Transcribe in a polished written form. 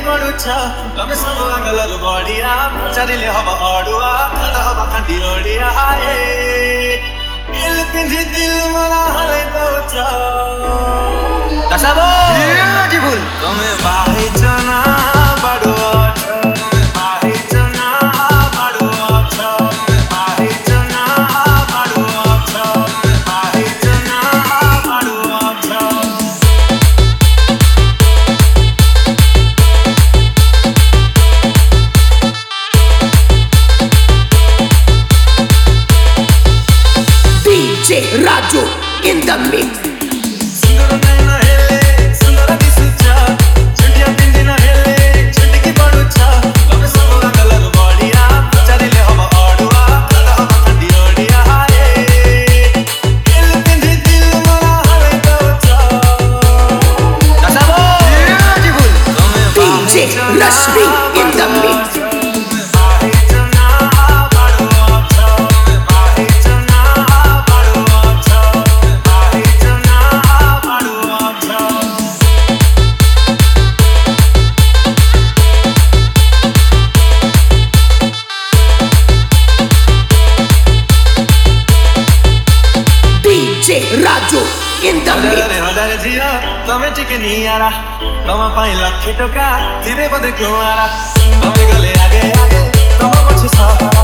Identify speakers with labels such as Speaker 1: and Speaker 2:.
Speaker 1: पड़ुछ तमे सब गलर बढिया चारिले हब अडुआ त हब खाँटी ओडिया दिल पिंधि दिल मला हलै दउछ दसाबो ब्यूटीफुल तमे बाहिचना बडुआ तमे बाहिचना बडुआ तमे बाहिचना बडुआ तमे बाहिचना बडुआ
Speaker 2: DJ Raju in the mix.
Speaker 1: सुंदर नैना हेले सुंदर दिसुछ चुटिया पिंदिना हेले चुटकी पडुछ तमे सब गलर बढिया चारिले हब अडुआ त हब खाँटी ओडिया दिल पिंधि दिल मला हलै दउछ दसाबो ब्यूटीफुल तमे
Speaker 2: DJ Rashmi in the mix.
Speaker 1: बाहिचना बडुआ तमे बाहिचना बडुआ तमे बाहिचना बडुआ
Speaker 2: DJ Raju in the mix.
Speaker 1: Hazare जिया तमे टिके नियारा तमा पाइ लखे टोका तिरे बदे क्यों आरा तमे गले आगे आगे तमा पछि छ